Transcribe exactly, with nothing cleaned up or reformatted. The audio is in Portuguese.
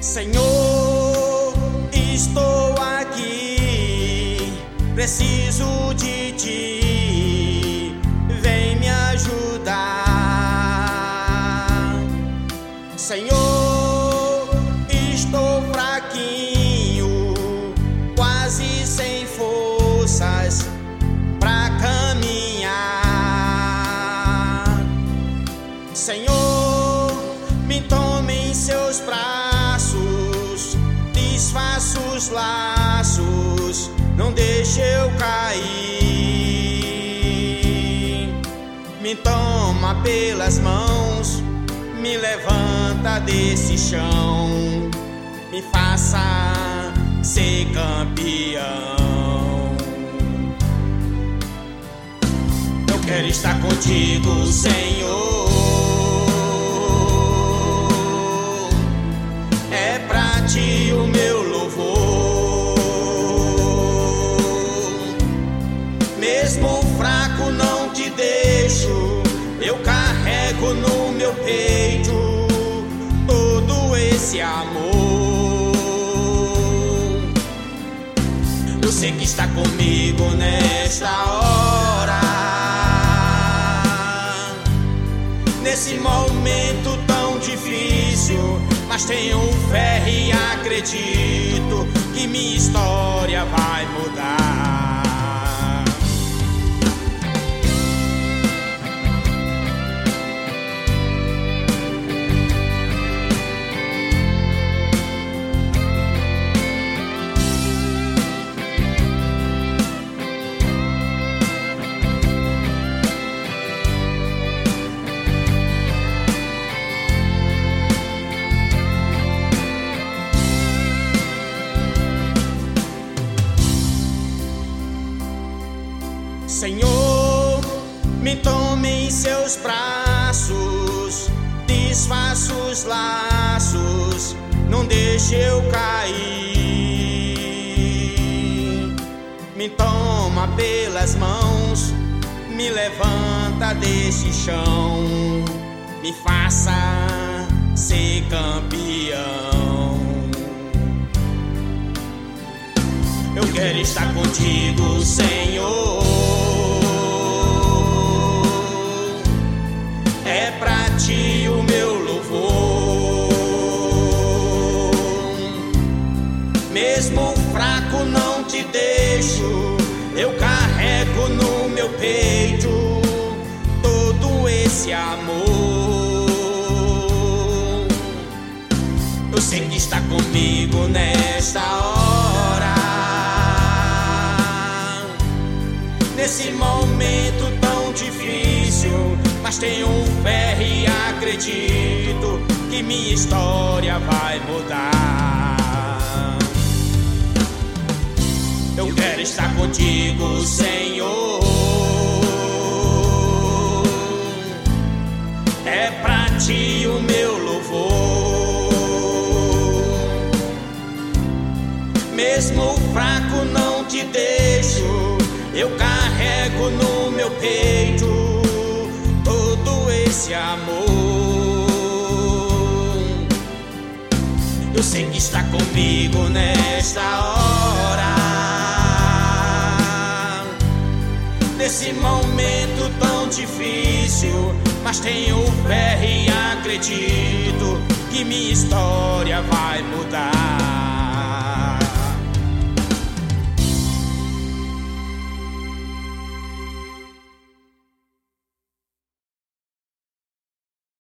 Senhor, estou aqui, preciso de ti, vem me ajudar. Senhor, estou fraquinho, quase sem forças pra caminhar. Senhor, me tome em seus braços, desfaça os laços, não deixe eu cair. Me toma pelas mãos, me levanta desse chão, me faça ser campeão. Eu quero estar contigo, Senhor. É pra ti o meu louvor. Mesmo fraco não te deixo, eu carrego no meu peito todo esse amor. Eu sei que está comigo nesta hora, nesse momento tão difícil, mas tenho fé e acredito que minha história vai mudar. Senhor, me tome em seus braços, desfaça os laços, não deixe eu cair. Me toma pelas mãos, me levanta desse chão, me faça ser campeão. Eu quero estar contigo, Senhor. É pra ti o meu louvor. Mesmo fraco não te deixo, eu carrego no meu peito todo esse amor. Eu sei que está comigo nesta hora, nesse momento tão difícil, mas tenho fé e acredito que minha história vai mudar. Eu quero estar contigo, Senhor. É pra ti o meu louvor. Mesmo fraco não te deixo, eu carrego no meu peito todo esse amor. Eu sei que está comigo nesta hora, nesse momento tão difícil, mas tenho fé e acredito que minha história vai mudar.